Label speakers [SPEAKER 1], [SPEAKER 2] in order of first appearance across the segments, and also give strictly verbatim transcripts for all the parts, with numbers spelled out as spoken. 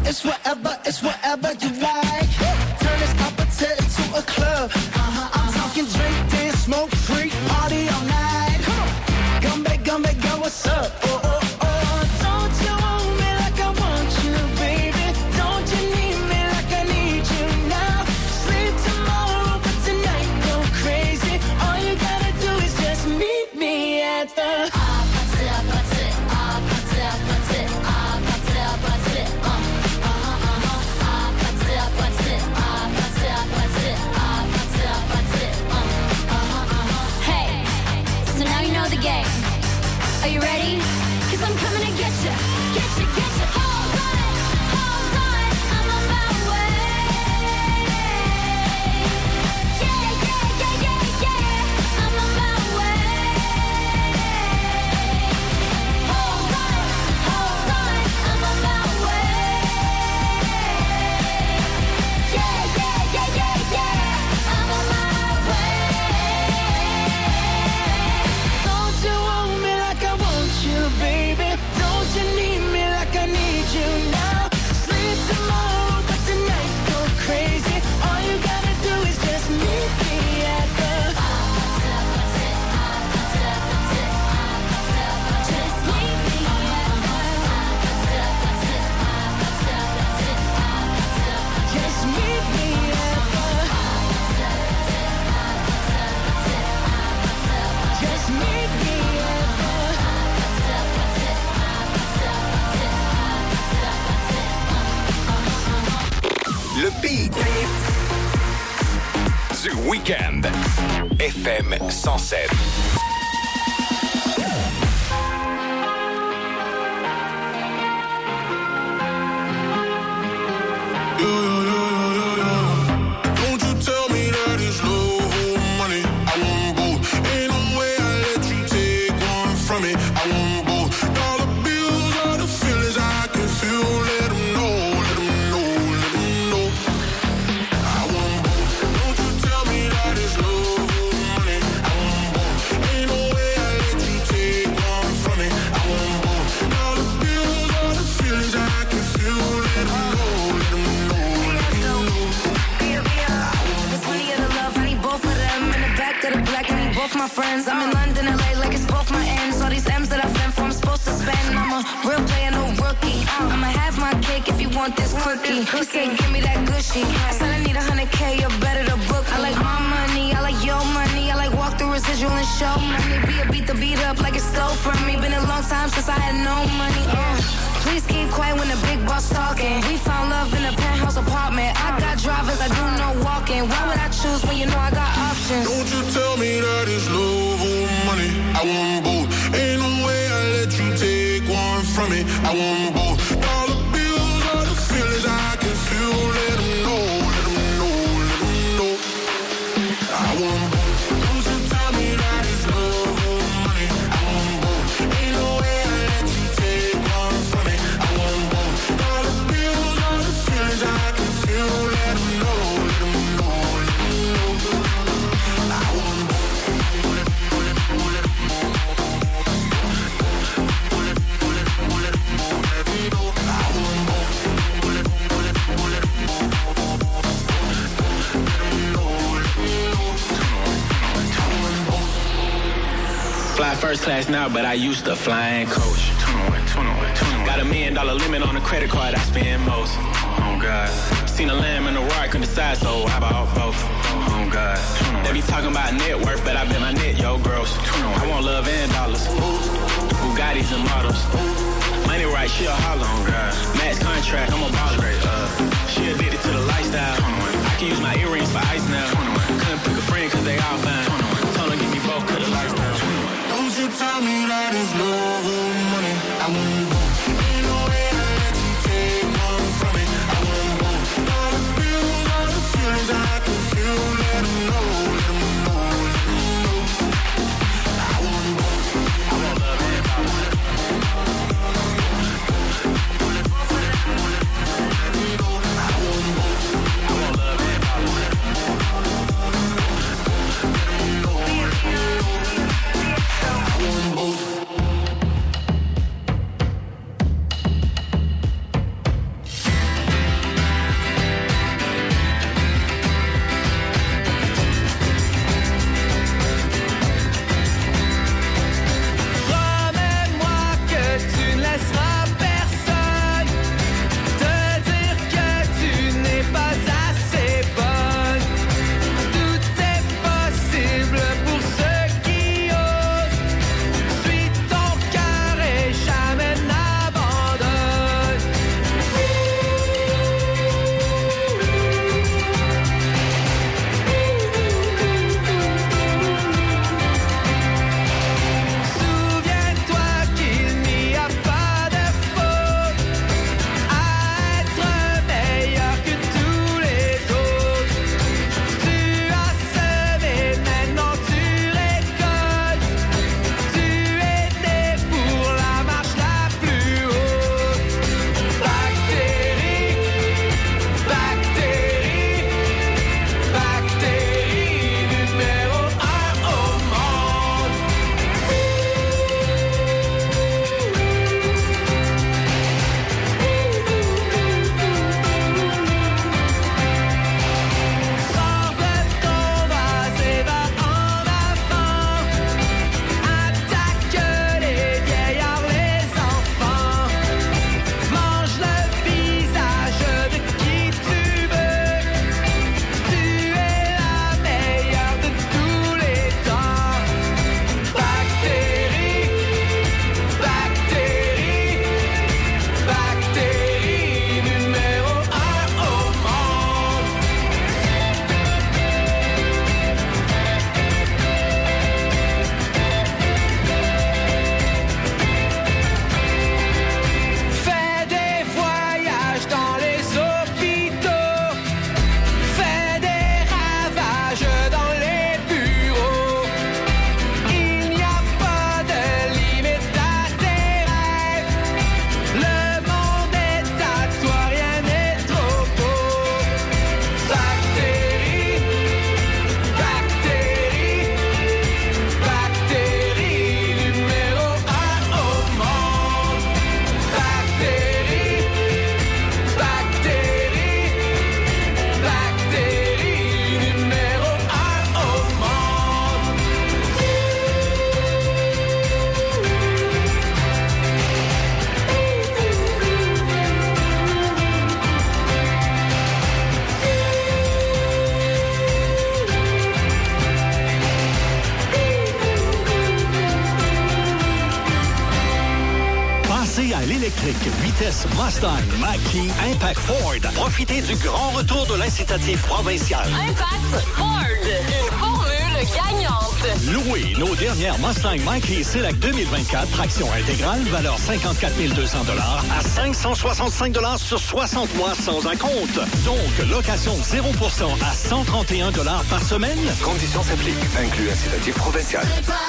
[SPEAKER 1] it's whatever, it's whatever you like. Turn this opposite into a club. Uh-huh, I'm talking drink, dance, smoke, freak, party all night. Come on, come back, come back, girl, what's up? Oh, oh, oh, don't you want me like I want you, baby? Don't you need me like I need you now? Sleep tomorrow, but tonight go crazy. All you gotta do is just meet me at the
[SPEAKER 2] Are you ready? Cause I'm coming to get you, get you, get you. Hold on, hold on, I'm on my way. Yeah, yeah, yeah, yeah, yeah, I'm on my way. Hold on, hold on, I'm on my way. Yeah, yeah, yeah, yeah, yeah, I'm on my way. Don't you want me like I want you, baby? Don't you need me like I need you now? Sleep tomorrow, but tonight go crazy. All you gotta do is just meet me at the just meet me at the just meet me at the just meet me at
[SPEAKER 3] Le beat du week-end. F M cent sept.
[SPEAKER 4] Don't you tell me that it's love or money. I want both. Ain't no way I let you take one from me. I want both. Dollar bills are the feelings I can feel. Let them know, let them know, let them know. I want both. Don't you tell me that it's love or money. I want both. Ain't no way I let you take one from me. I want both. Dollar bills are the feelings I can feel. Let them know, let them know, let them know.
[SPEAKER 5] There's plenty of the love, I need both of them. In the back of the black, I need both my friends. I'm in London, L A, like it's both my ends. All these M's that I've been for, I'm supposed to spend. I'm a real player, no rookie. I'ma have my cake if you want this quickie. He said, give me that gushy. I said, I need a hundred K, you're better to book. I like my money, I like your money. I like walk through residual and show money. Be a beat the beat up like it's stole from me. Been a long time since I had no money. Uh. Please keep quiet when the big boss talking. We found love in a penthouse apartment. I got drivers, I do no walking. Why would I choose when you know I got options?
[SPEAKER 4] Don't you tell me that it's love or money. I want both. Ain't no way I let you take one from me. I want both. Dollar bills are the feelings I can feel. Let them know, let them know, let them know. I want both. Don't you tell me that it's love or money. I want both. Ain't no way I let you take one from me. I want both. Dollar bills are the feelings I can feel. Let them know, let them know, let them know. I want both.
[SPEAKER 6] Fly first class now, but I used to flying coach. Got a million dollar limit on the credit card I spend most. Oh God. Seen a lamb and a rock on the side, so how about both? Oh God. They be talking about net worth, but I bet my net, yo, gross. I want love and dollars. Bugattis and models. Money right, she a holler. Oh God. Max contract, I'm a baller. Uh, she addicted to the lifestyle. I can use my earrings for ice now. Couldn't pick a friend cause they all fine. Told her give me both cause the lifestyle.
[SPEAKER 4] Don't you tell me that it's love or money. I want both. Ain't no way I let you take one from me. I want both. Dollar bills are the feelings I can feel. Let them know, let them know, let them know. I want both. I want love and power. I want both. I want love and power. Let them know, let them know. I want both.
[SPEAKER 7] Passez à l'électrique. Vitesse Mustang, Mach-E, Impact Ford. Profitez du grand retour de l'incitatif provincial.
[SPEAKER 8] Impact Ford. Une formule gagnante.
[SPEAKER 7] Louez nos dernières Mustang Mach-E Select deux mille vingt-quatre, traction intégrale, valeur cinquante-quatre mille deux cents dollars à cinq cent soixante-cinq dollars sur soixante mois sans acompte. Donc, location zéro pour cent à cent trente et un dollars par semaine.
[SPEAKER 3] Conditions s'appliquent. Inclus incitatif provincial.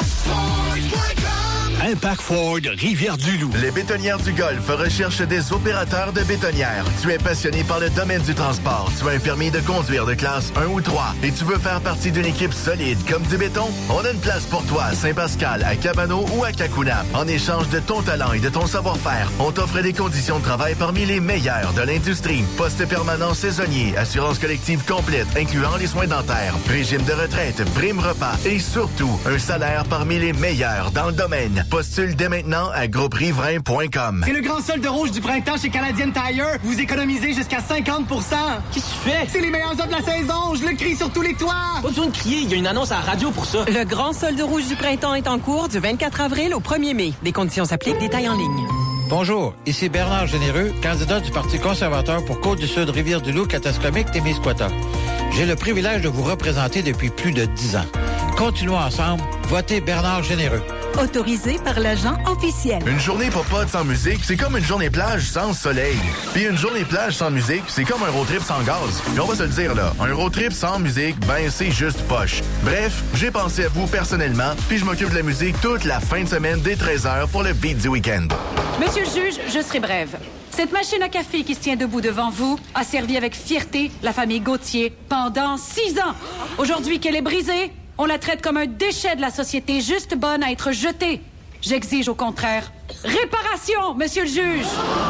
[SPEAKER 7] Impact Ford, Rivière-du-Loup.
[SPEAKER 9] Les bétonnières du Golfe recherchent des opérateurs de bétonnières. Tu es passionné par le domaine du transport. Tu as un permis de conduire de classe un ou trois et tu veux faire partie d'une équipe solide comme du béton? On a une place pour toi à Saint-Pascal, à Cabano ou à Cacouna. En échange de ton talent et de ton savoir-faire, on t'offre des conditions de travail parmi les meilleures de l'industrie. Poste permanent saisonnier, assurance collective complète, incluant les soins dentaires, régime de retraite, prime repas et surtout, un salaire parmi les meilleurs dans le domaine. Postule dès maintenant à groupe riverain point com.
[SPEAKER 10] C'est le grand solde rouge du printemps chez Canadian Tire. Vous économisez jusqu'à cinquante pour cent.
[SPEAKER 6] Qu'est-ce que tu fais?
[SPEAKER 10] C'est les meilleurs offres de la saison. Je le crie sur tous les toits.
[SPEAKER 6] Pas besoin de crier, il y a une annonce à la radio pour ça.
[SPEAKER 11] Le grand solde rouge du printemps est en cours du vingt-quatre avril au premier mai. Des conditions s'appliquent, détails en ligne.
[SPEAKER 12] Bonjour, ici Bernard Généreux, candidat du Parti conservateur pour Côte-du-Sud, Rivière-du-Loup, Katascomique, Témiscouata. J'ai le privilège de vous représenter depuis plus de dix ans. Continuons ensemble. Votez Bernard Généreux.
[SPEAKER 11] Autorisé par l'agent officiel.
[SPEAKER 9] Une journée pop-pod sans musique, c'est comme une journée plage sans soleil. Puis une journée plage sans musique, c'est comme un road trip sans gaz. Puis on va se le dire là, un road trip sans musique, ben c'est juste poche. Bref, j'ai pensé à vous personnellement, puis je m'occupe de la musique toute la fin de semaine dès treize heures pour le beat du week-end.
[SPEAKER 13] Monsieur le juge, je serai brève. Cette machine à café qui se tient debout devant vous a servi avec fierté la famille Gauthier pendant six ans. Aujourd'hui qu'elle est brisée, on la traite comme un déchet de la société, juste bonne à être jetée. J'exige au contraire réparation, monsieur le juge.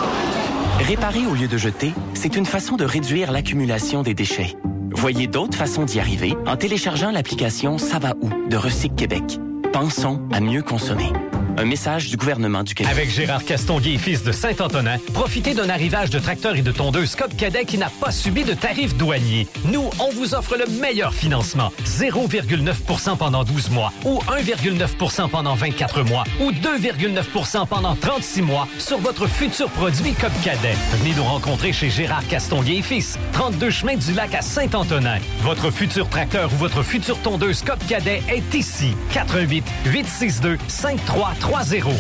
[SPEAKER 14] Réparer au lieu de jeter, c'est une façon de réduire l'accumulation des déchets. Voyez d'autres façons d'y arriver en téléchargeant l'application Ça va où de Recyc Québec. Pensons à mieux consommer. Un message du gouvernement du Québec.
[SPEAKER 15] Avec Gérard Castonguay et fils de Saint-Antonin, profitez d'un arrivage de tracteurs et de tondeuses Scott Cadet qui n'a pas subi de tarifs douaniers. Nous, on vous offre le meilleur financement. zéro virgule neuf pour cent pendant douze mois ou un virgule neuf pour cent pendant vingt-quatre mois ou deux virgule neuf pour cent pendant trente-six mois sur votre futur produit Scott Cadet. Venez nous rencontrer chez Gérard Castonguay et fils, trente-deux chemin du Lac à Saint-Antonin. Votre futur tracteur ou votre future tondeuse Scott Cadet est ici. quatre un huit, huit six deux, cinq trois trois zéro.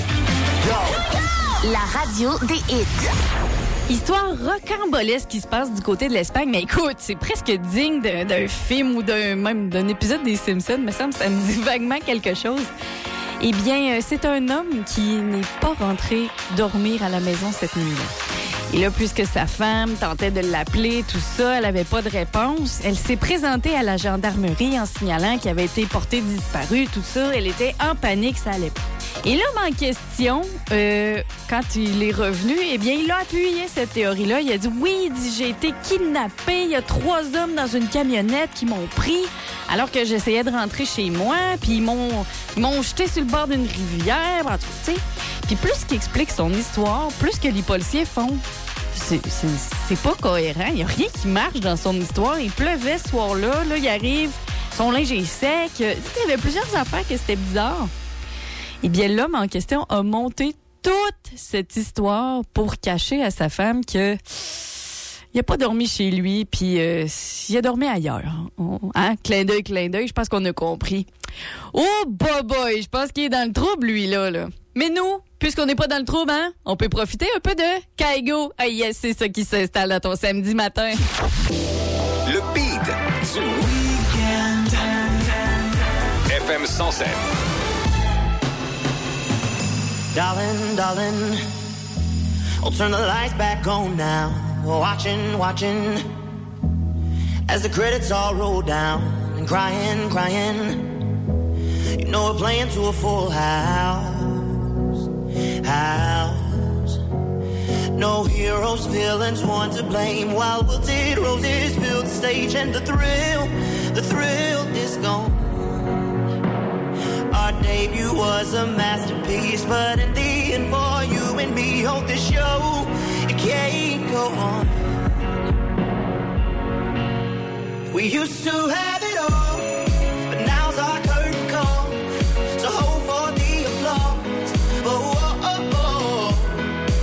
[SPEAKER 8] La radio des hits.
[SPEAKER 16] Histoire rocambolesque qui se passe du côté de l'Espagne, mais écoute, c'est presque digne d'un, d'un film ou d'un même d'un épisode des Simpsons. Me semble ça me dit vaguement quelque chose. Eh bien, c'est un homme qui n'est pas rentré dormir à la maison cette nuit-là. Et là, puisque sa femme tentait de l'appeler, tout ça, elle n'avait pas de réponse. Elle s'est présentée à la gendarmerie en signalant qu'il avait été porté disparu, tout ça. Elle était en panique, ça allait pas. Et l'homme en question, euh, quand il est revenu, eh bien, il a appuyé cette théorie-là. Il a dit, oui, il dit, j'ai été kidnappé. Il y a trois hommes dans une camionnette qui m'ont pris alors que j'essayais de rentrer chez moi. Puis ils m'ont, ils m'ont jeté sur le bord d'une rivière. En tout cas, tu sais. Puis plus qu'il explique son histoire, plus que les policiers font. C'est, c'est, c'est pas cohérent. Il n'y a rien qui marche dans son histoire. Il pleuvait ce soir-là. Là, il arrive, son linge est sec. Il y avait plusieurs affaires que c'était bizarre. Eh bien, l'homme en question a monté toute cette histoire pour cacher à sa femme que il n'a pas dormi chez lui, puis euh, il a dormi ailleurs. Hein? Clin d'œil, clin d'œil, je pense qu'on a compris. Oh, boy, boy, je pense qu'il est dans le trouble, lui, là. là. Mais nous, puisqu'on n'est pas dans le trouble, hein, on peut profiter un peu de Kaigo. Ah yes, c'est ça qui s'installe à ton samedi matin.
[SPEAKER 3] Le beat du week-end. F M cent sept.
[SPEAKER 1] Darling, darling, I'll turn the lights back on now. Watching, watching, as the credits all roll down. And crying, crying, you know we're playing to a full house, house. No heroes, villains, one to blame. While wilted roses fill the stage and the thrill, the thrill is gone. Our debut was a masterpiece, but in the end for you and me, hold this show, it can't go on. We used to have it all, but now's our curtain call. So hold for the applause. Oh, oh, oh, oh.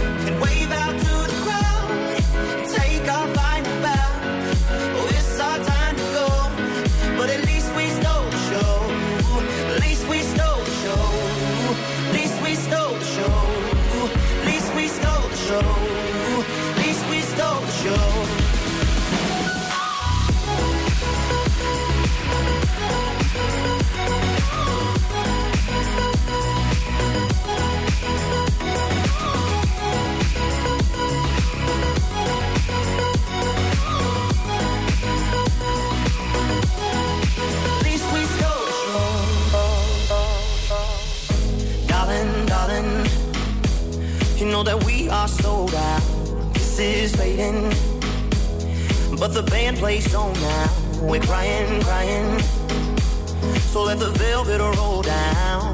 [SPEAKER 1] You know that we are sold out. This is fading, but the band plays on now. We're crying, crying. So let the velvet roll down,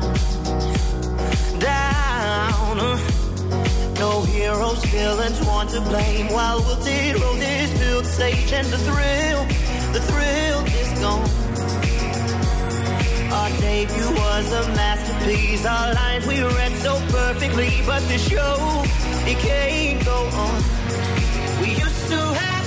[SPEAKER 1] down. No heroes, villains, one to blame. While wilted roses fill the stage, and the thrill, the thrill is gone. Our debut was a masterpiece. Our lines we read so perfectly, but the show, it can't go on. We used to have